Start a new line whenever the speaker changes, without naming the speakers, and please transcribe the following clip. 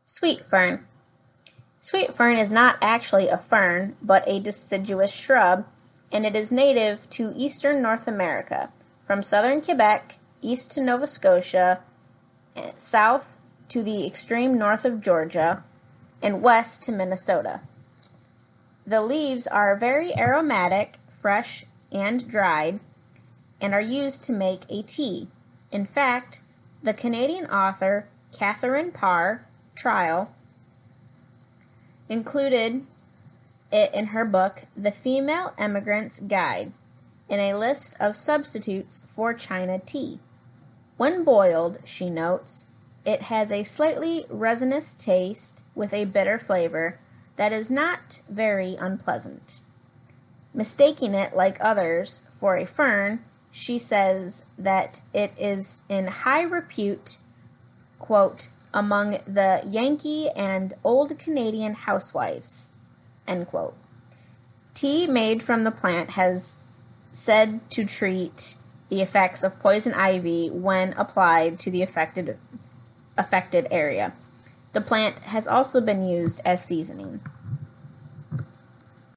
Sweet fern. Sweet fern is not actually a fern, but a deciduous shrub, and it is native to eastern North America, from southern Quebec east to Nova Scotia, south to the extreme north of Georgia, and west to Minnesota. The leaves are very aromatic, fresh and dried, and are used to make a tea. In fact, the Canadian author Catherine Parr Traill included it in her book The Female Emigrant's Guide in a list of substitutes for China tea. When boiled, she notes, it has a slightly resinous taste with a bitter flavor that is not very unpleasant. Mistaking it, like others, for a fern, she says that it is in high repute, quote, among the Yankee and old Canadian housewives, end quote. Tea made from the plant has said to treat the effects of poison ivy when applied to the affected area. The plant has also been used as seasoning.